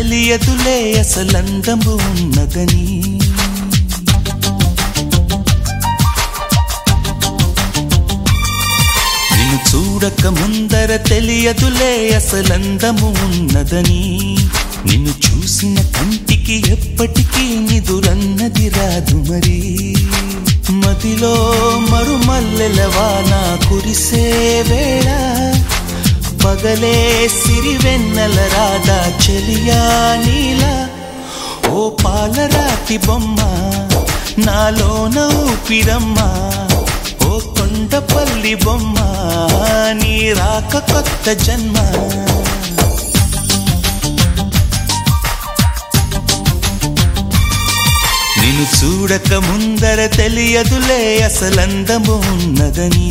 తెలియదులే అసలందము ఉన్నదని. నిన్ను చూడక ముందర తెలియదులే అసలందము ఉన్నదని. నిన్ను చూసిన కంటికి ఎప్పటికీ నిదురన్నది రాదు మరి. మదిలో మరుమల్లెల వాన కురిసే వేళ పగలే సిరివెన్నెల రాధా చెలియా నీలా. ఓ పాలరాతి బొమ్మ నాలోన ఊపిరమ్మ, ఓ కొండపల్లి బొమ్మ నీ రాక కొత్త జన్మ. నిన్ను చూడక ముందర తెలియదులే అసలందము ఉన్నదని.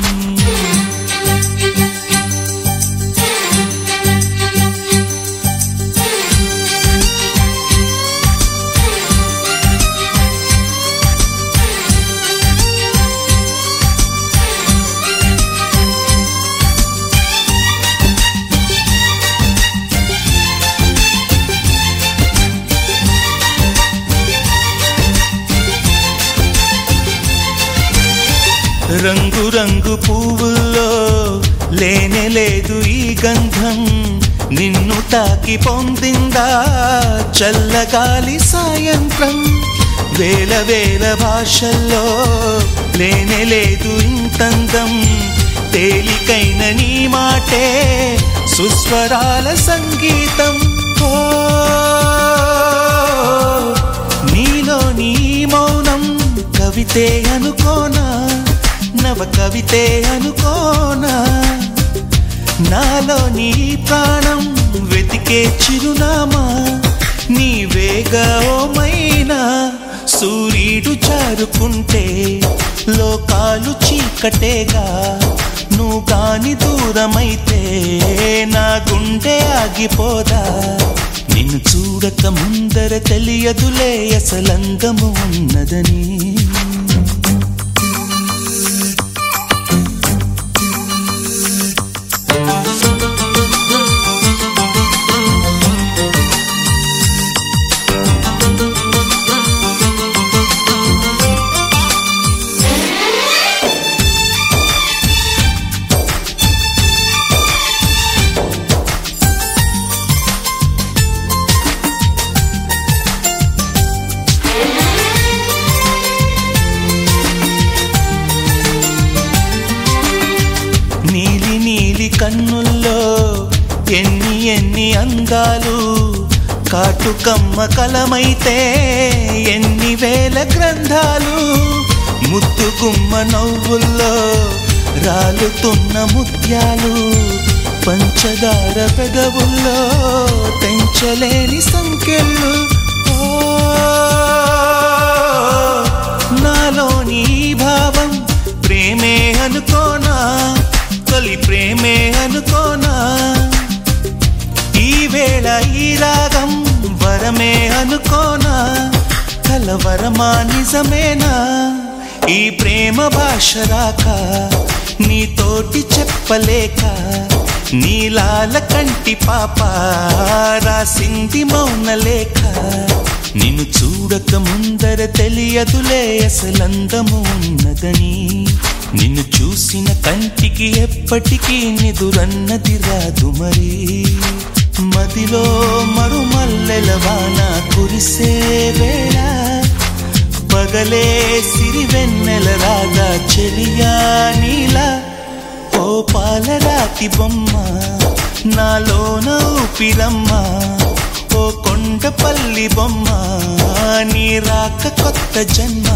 రంగు రంగు పువ్వుల్లో లేనే లేదు ఈ గంధం. నిన్ను తాకి పొందిందా చల్లగాలి సాయంత్రం. వేల వేల భాషల్లో లేనే లేదు ఇంతందం. తేలికైన నీ మాటే సుస్వరాల సంగీతం. ఓ నీలో నీ మౌనం కవితే అనుకోనా, నవ కవితే అనుకోనా. నాలో నీ ప్రాణం వెతికే చిరునామా నీవేగా ఓ మైనా. సూర్యుడు జారుకుంటే లోకాలు చీకటేగా, నువ్వు కాని దూరమైతే నా గుండె ఆగిపోదా. నిన్ను చూడక ముందర తెలియదులే అసలందము ఉన్నదని. నీలి నీలి కన్నుల్లో ఎన్ని ఎన్ని అందాలు, కాటుకమ్మ కలమైతే ఎన్ని వేల గ్రంథాలు. ముద్దుగుమ్మ నవ్వుల్లో రాలుతున్న ముత్యాలు, పంచదార పెదవుల్లో తెంచలేని సంఖ్యలు. నాలోని భావం ప్రేమే అనుకోనా, తొలి ప్రేమే అనుకోనా. ఈ వేళ ఈ రాగం వరమే అనుకోనా, కలవరమా నిజమేనా. ఈ ప్రేమ భాష రాక నీతోటి చెప్పలేక, నీలాల కంటి పాప రాసింది మౌనలేఖ. నిన్ను చూడక ముందర తెలియదులే అసలందము ఉన్నదని. నిన్ను చూసిన కంటికి ఎప్పటికీ నిదురన్నది రాదు మరి. మదిలో మరుమల్లెల వాన కురిసే వేళ పగలే సిరివెన్నెల రాధా చెలియా నీలా. ఓ పాలరాతి బొమ్మ నాలోన ఊపిరమ్మ, ఓ కొండపల్లి బొమ్మ నీ రాక కొత్త జన్మ.